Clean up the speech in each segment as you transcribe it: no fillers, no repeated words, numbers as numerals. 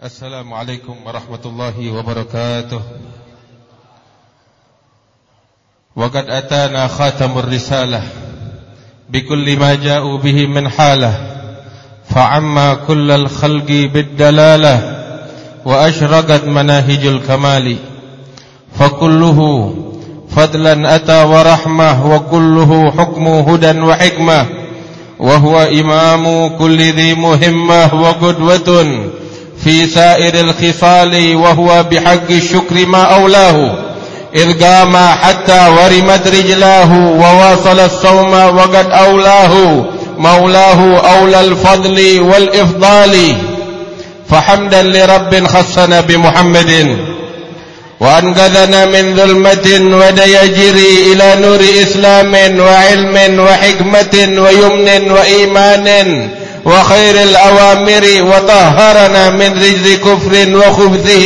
Assalamualaikum warahmatullahi wabarakatuh. Waqad atana khatamur risalah bikulli ma ja'u bihi min halah fa'amma kullal khalqi biddalalah wa ashraqat manahijul kamali fakulluhu fadlan ata wa rahmah wa kulluhu hukmu hudan wa hikmah wa huwa imamu kulli dhi muhimmah wa qudwatun في سائر الخصال وهو بحق الشكر ما أولاه إذ قام حتى ورمت رجلاه وواصل الصوم وقد أولاه مولاه أولى الفضل والإفضال فحمدا لرب خصنا بمحمد وأنقذنا من ظلمة وديجر إلى نور إسلام وعلم وحكمة ويمن وإيمان وخير الأوامر وطهرنا من رجز كفر وخبثه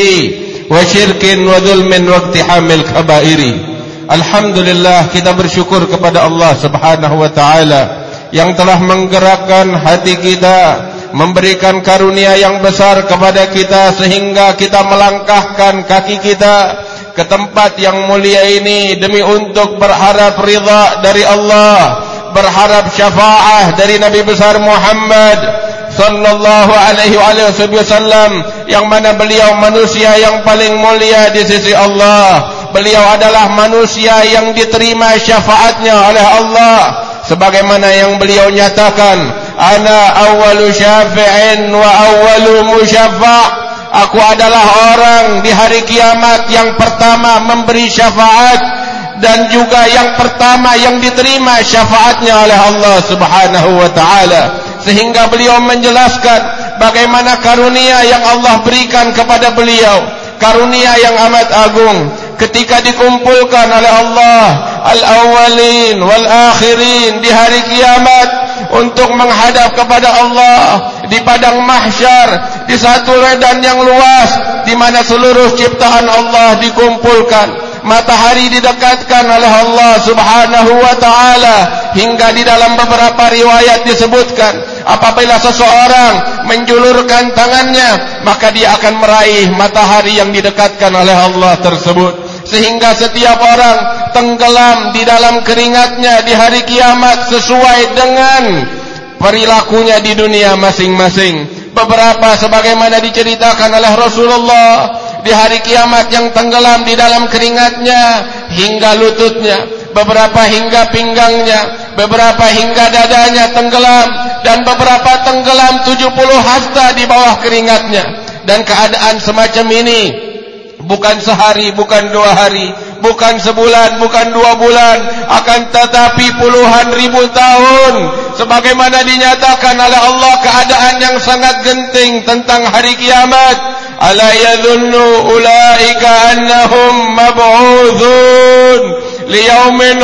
وشرك وظلم واقتحام الكبائر. Alhamdulillah, kita bersyukur kepada Allah Subhanahu wa taala yang telah menggerakkan hati kita, memberikan karunia yang besar kepada kita sehingga kita melangkahkan kaki kita ke tempat yang mulia ini demi untuk berharap ridha dari Allah, berharap syafaah dari Nabi besar Muhammad sallallahu alaihi wasallam, yang mana beliau manusia yang paling mulia di sisi Allah. Beliau adalah manusia yang diterima syafaatnya oleh Allah, sebagaimana yang beliau nyatakan, ana awwalu syafi'in wa awwalu musyaffa'. Aku adalah orang di hari kiamat yang pertama memberi syafaat dan juga yang pertama yang diterima syafaatnya oleh Allah Subhanahu wa taala. Sehingga beliau menjelaskan bagaimana karunia yang Allah berikan kepada beliau, karunia yang amat agung ketika dikumpulkan oleh Allah al-awwalin wal akhirin di hari kiamat untuk menghadap kepada Allah di padang mahsyar, di satu medan yang luas di mana seluruh ciptaan Allah dikumpulkan. Matahari didekatkan oleh Allah Subhanahu wa taala, hingga di dalam beberapa riwayat disebutkan apabila seseorang menjulurkan tangannya maka dia akan meraih matahari yang didekatkan oleh Allah tersebut. Sehingga setiap orang tenggelam di dalam keringatnya di hari kiamat sesuai dengan perilakunya di dunia masing-masing. Beberapa sebagaimana diceritakan oleh Rasulullah, di hari kiamat yang tenggelam di dalam keringatnya hingga lututnya, beberapa hingga pinggangnya, beberapa hingga dadanya tenggelam, dan beberapa tenggelam 70 hasta di bawah keringatnya. Dan keadaan semacam ini bukan sehari, bukan 2 hari, bukan sebulan, bukan 2 bulan, akan tetapi puluhan ribu tahun, sebagaimana dinyatakan oleh Allah keadaan yang sangat genting tentang hari kiamat. Ala yadhunnu ulaika annahum mab'uthun liyaumin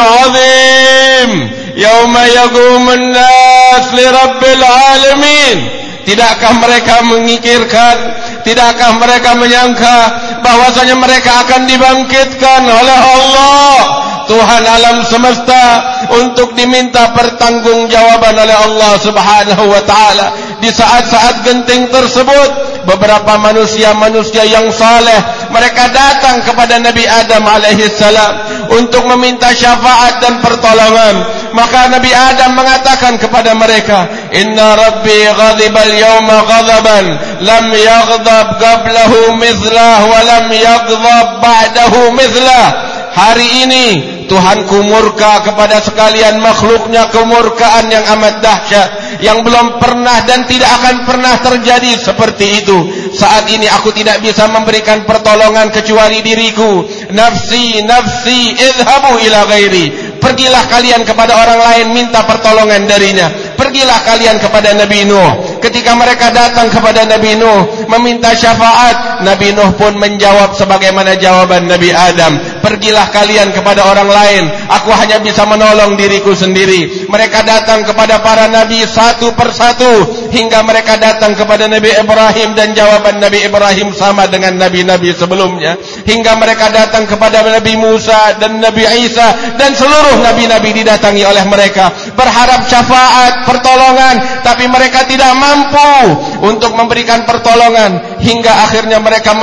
'azim yauma yaqumun nas lirabbil alamin. Tidakkah mereka memikirkan, tidakkah mereka menyangka bahwasanya mereka akan dibangkitkan oleh Allah, Tuhan alam semesta, untuk diminta pertanggungjawaban oleh Allah Subhanahu wa taala. Di saat-saat genting tersebut, beberapa manusia-manusia yang saleh, mereka datang kepada Nabi Adam alaihissalam untuk meminta syafaat dan pertolongan. Maka Nabi Adam mengatakan kepada mereka, inna rabbi ghadibal yawma ghadaban lam yaghdab qablahu mithlah wa lam yaghdab ba'dahu mithlah. Hari ini Tuhanku murka kepada sekalian makhluknya kemurkaan yang amat dahsyat, yang belum pernah dan tidak akan pernah terjadi seperti itu. Saat ini aku tidak bisa memberikan pertolongan kecuali diriku. Nafsi, nafsi, idhabu ila ghairi. Pergilah kalian kepada orang lain, minta pertolongan darinya. Pergilah kalian kepada Nabi Nuh. Ketika mereka datang kepada Nabi Nuh meminta syafaat, Nabi Nuh pun menjawab sebagaimana jawaban Nabi Adam. Pergilah kalian kepada orang lain, aku hanya bisa menolong diriku sendiri. Mereka datang kepada para nabi satu persatu hingga mereka datang kepada Nabi Ibrahim dan jawaban Nabi Ibrahim sama dengan nabi-nabi sebelumnya, hingga mereka datang kepada Nabi Musa dan Nabi Isa dan seluruh nabi-nabi didatangi oleh mereka berharap syafaat, pertolongan, tapi mereka tidak mampu untuk memberikan pertolongan, hingga akhirnya mereka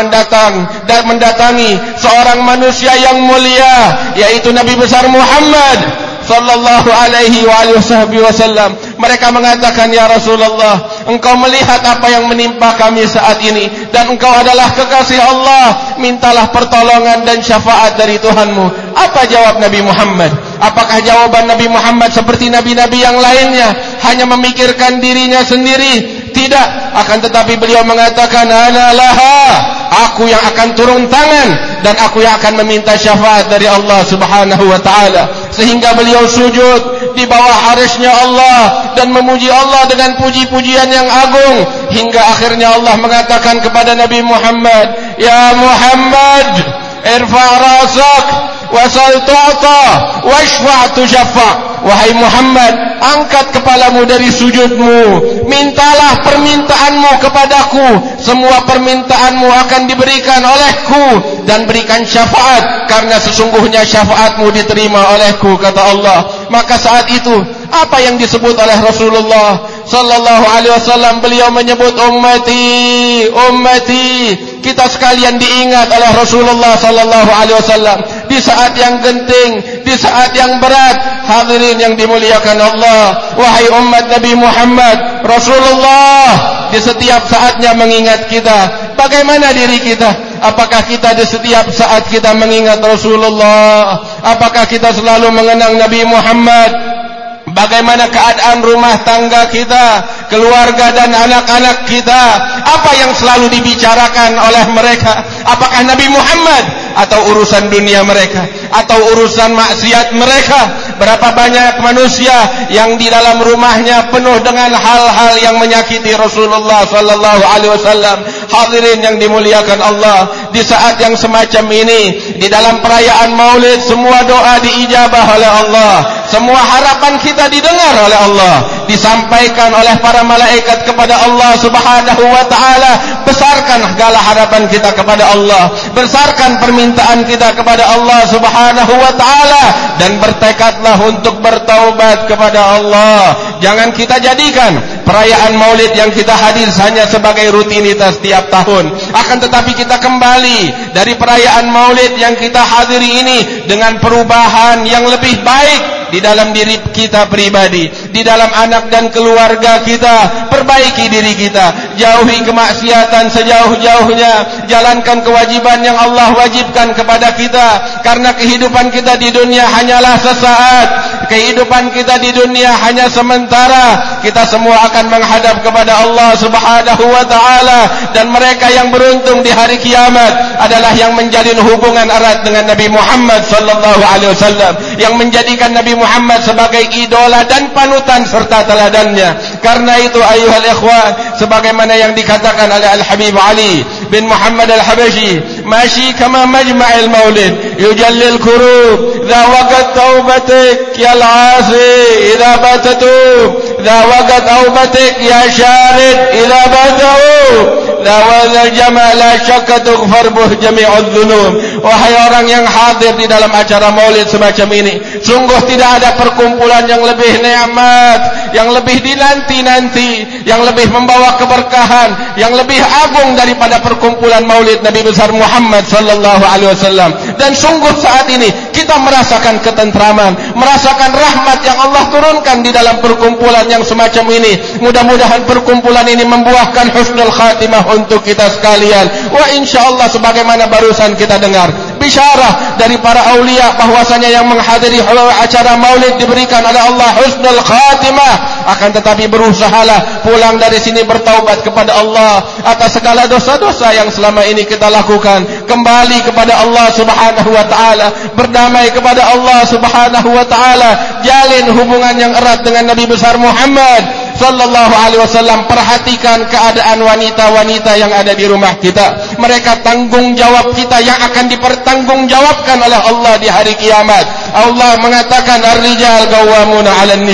mendatangi seorang manusia yang mulia, yaitu Nabi besar Muhammad sallallahu alaihi wasallam. Mereka mengatakan, ya Rasulullah, engkau melihat apa yang menimpa kami saat ini, dan engkau adalah kekasih Allah, mintalah pertolongan dan syafaat dari Tuhanmu. Apa jawab Nabi Muhammad? Apakah jawaban Nabi Muhammad seperti nabi-nabi yang lainnya, hanya memikirkan dirinya sendiri? Tidak, akan tetapi beliau mengatakan, ana laha, aku yang akan turun tangan dan aku yang akan meminta syafaat dari Allah Subhanahu wa taala. Sehingga beliau sujud di bawah arsy-Nya Allah dan memuji Allah dengan puji-pujian yang agung, hingga akhirnya Allah mengatakan kepada Nabi Muhammad, ya Muhammad, irfa' rasak wasal tu'ta washfa' tushaffa. Wahai Muhammad, angkat kepalamu dari sujudmu, mintalah permintaanmu kepadaku, semua permintaanmu akan diberikan olehku, dan berikan syafaat, karena sesungguhnya syafaatmu diterima olehku, kata Allah. Maka saat itu apa yang disebut oleh Rasulullah sallallahu alaihi wasallam? Beliau menyebut ummati, ummati. Kita sekalian diingat oleh Rasulullah sallallahu alaihi wasallam di saat yang genting, di saat yang berat. Hadirin yang dimuliakan Allah, wahai umat Nabi Muhammad, Rasulullah di setiap saatnya mengingat kita. Bagaimana diri kita? Apakah kita di setiap saat kita mengingat Rasulullah? Apakah kita selalu mengenang Nabi Muhammad? Bagaimana keadaan rumah tangga kita, keluarga dan anak-anak kita? Apa yang selalu dibicarakan oleh mereka? Apakah Nabi Muhammad atau urusan dunia mereka, atau urusan maksiat mereka? Berapa banyak manusia yang di dalam rumahnya penuh dengan hal-hal yang menyakiti Rasulullah sallallahu alaihi wasallam. Hadirin yang dimuliakan Allah, di saat yang semacam ini, di dalam perayaan Maulid, semua doa diijabah oleh Allah, semua harapan kita didengar oleh Allah, disampaikan oleh para malaikat kepada Allah Subhanahu wa taala. Besarkan segala harapan kita kepada Allah, besarkan permintaan kita kepada Allah Subhanahu wa taala, dan bertekadlah untuk bertaubat kepada Allah. Jangan kita jadikan perayaan Maulid yang kita hadir hanya sebagai rutinitas tiap tahun, akan tetapi kita kembali dari perayaan Maulid yang kita hadiri ini dengan perubahan yang lebih baik di dalam diri kita pribadi, di dalam anak dan keluarga kita. Perbaiki diri kita, jauhi kemaksiatan sejauh-jauhnya, jalankan kewajiban yang Allah wajibkan kepada kita, karena kehidupan kita di dunia hanyalah sesaat, kehidupan kita di dunia hanya sementara. Kita semua akan menghadap kepada Allah Subhanahu wa taala, dan mereka yang beruntung di hari kiamat adalah yang menjalin hubungan erat dengan Nabi Muhammad sallallahu alaihi wasallam, yang menjadikan Nabi Muhammad sebagai idola dan panutan serta teladannya. Karena itu ayuhal ikhwan, sebagaimana yang dikatakan oleh Al-Habib Ali bin Muhammad Al-Habashi, mashi kama majma'il maulid yujallil kurub, dha waqat taubatik ya al-asi idha batatub, dha waqat taubatik ya syarid idha batau, dha waqat jama' la syakka tughfar buh jami'ud dhunub. Wahai orang yang hadir di dalam acara maulid semacam ini, sungguh tidak ada perkumpulan yang lebih nikmat, yang lebih dinanti-nanti, yang lebih membawa keberkahan, yang lebih agung daripada perkumpulan maulid Nabi besar Muhammad sallallahu alaihi wasallam. Dan sungguh saat ini kita merasakan ketentraman, merasakan rahmat yang Allah turunkan di dalam perkumpulan yang semacam ini. Mudah-mudahan perkumpulan ini membuahkan husnul khatimah untuk kita sekalian. Wa insyaallah, sebagaimana barusan kita dengar bisyarah dari para aulia bahwasanya yang menghadiri acara maulid diberikan oleh Allah husnul khatimah. Akan tetapi berusahalah pulang dari sini bertaubat kepada Allah atas segala dosa-dosa yang selama ini kita lakukan, kembali kepada Allah Subhanahu wa taala, berdamai kepada Allah Subhanahu wa taala, jalin hubungan yang erat dengan Nabi besar Muhammad sallallahu alaihi wasallam. Perhatikan keadaan wanita-wanita yang ada di rumah kita. Mereka tanggung jawab kita yang akan dipertanggungjawabkan oleh Allah di hari kiamat. Allah mengatakan ar-rijal qawwamuna 'alan nisa.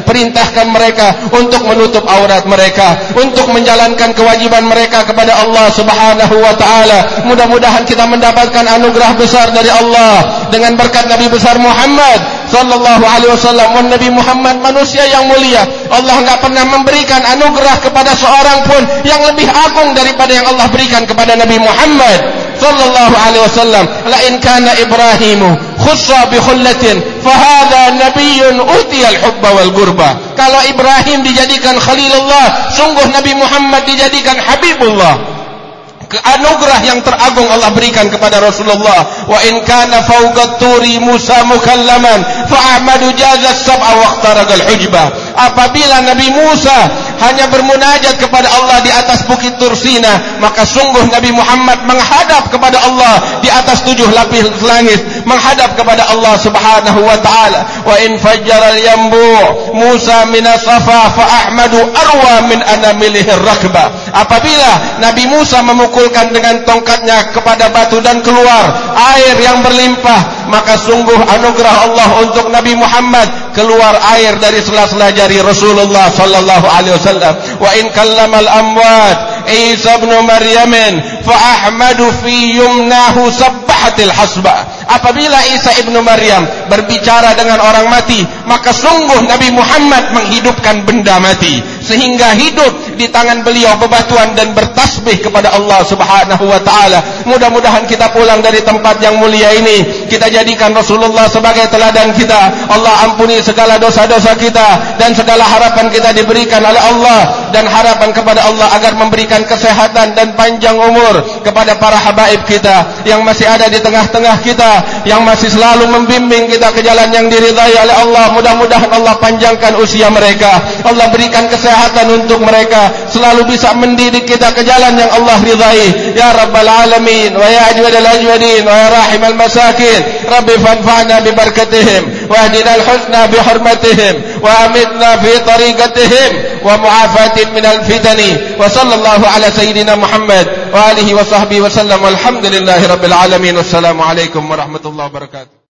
perintahkan mereka untuk menutup aurat mereka, untuk menjalankan kewajiban mereka kepada Allah Subhanahu wa ta'ala. Mudah-mudahan kita mendapatkan anugerah besar dari Allah dengan berkat Nabi besar Muhammad sallallahu alaihi wasallam. Nabi Muhammad manusia yang mulia. Allah enggak pernah memberikan anugerah kepada seorang pun yang lebih agung daripada yang Allah berikan kepada Nabi Muhammad sallallahu alaihi wasallam. La in kana Ibrahimu khussa bi khullatin fa hadha nabiyyun utiyal hubba wal qurba. Kalau Ibrahim dijadikan khalilullah, sungguh Nabi Muhammad dijadikan habibullah. Anugerah yang teragung Allah berikan kepada Rasulullah. Wa in kana fawqa turi Musa mukallaman fa Ahmadu jazat sab'a waqtaragal hujbah. Apabila Nabi Musa hanya bermunajat kepada Allah di atas bukit Tursina, maka sungguh Nabi Muhammad menghadap kepada Allah di atas 7 lapis langit, menghadap kepada Allah Subhanahu wa taala. Wa in fajjara al-yambu Musa min as-safa fa Ahmadu arwa min anamilihir rakba. Apabila Nabi Musa memukulkan dengan tongkatnya kepada batu dan keluar air yang berlimpah, maka sungguh anugerah Allah untuk Nabi Muhammad, keluar air dari sela-sela jari Rasulullah sallallahu alaihi wasallam. Wa in kallamal amwat Isa ibn Maryam fa Ahmadu fi yumnahu sabbahatil hasba. Apabila Isa ibn Maryam berbicara dengan orang mati, maka sungguh Nabi Muhammad menghidupkan benda mati sehingga hidup di tangan beliau bebatuan dan bertasbih kepada Allah Subhanahu wa taala. Mudah-mudahan kita pulang dari tempat yang mulia ini, kita jadikan Rasulullah sebagai teladan kita. Allah ampuni segala dosa-dosa kita dan segala harapan kita diberikan oleh Allah, dan harapan kepada Allah agar memberikan kesehatan dan panjang umur kepada para habaib kita yang masih ada di tengah-tengah kita, yang masih selalu membimbing kita ke jalan yang diridhai oleh Allah. Mudah-mudahan Allah panjangkan usia mereka, Allah berikan kesehatan untuk mereka, selalu bisa mendidik kita ke jalan yang Allah ridhai. Ya Rabbal Alamin, wa ya ajwadal ajwadin, wa ya rahimal masakin, Rabbi fanfa'na bi barakatihim, wa ahdinal husna bi hurmatihim, wa amitna fi tariqatihim, wa mu'afatin minal fitani. Wa sallallahu ala sayyidina Muhammad wa alihi wa sahbihi wa sallam. Walhamdulillahi rabbil alamin. Wassalamu alaikum warahmatullahi wabarakatuh.